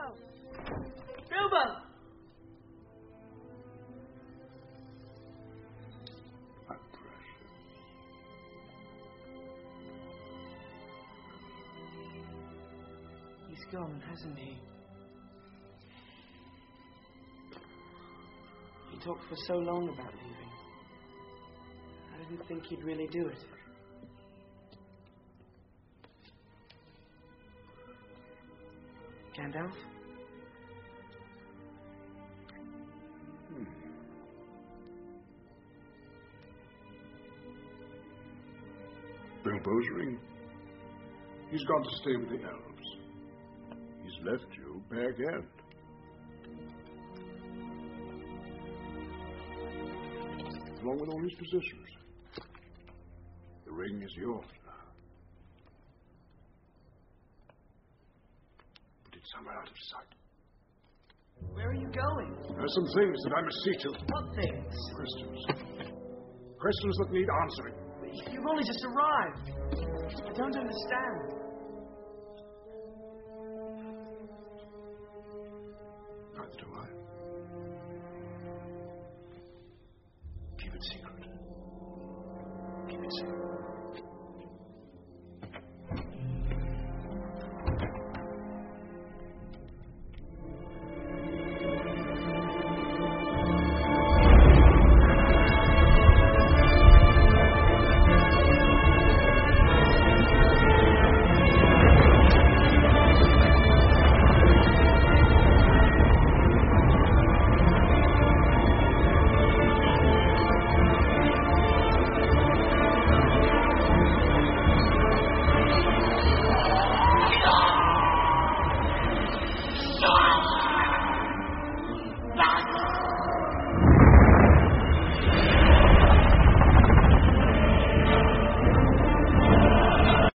Bilbo! My precious. He's gone, hasn't he? He talked for so long about leaving. I didn't think he'd really do it. Gandalf? Bilbo's ring. He's gone to stay with the elves. He's left you bare-handed. Along with all his possessions. The ring is yours now. Put it somewhere out of sight. Where are you going? There are some things that I must see to. What things? Questions. Questions that need answering. You've only just arrived. I don't understand. Neither do I.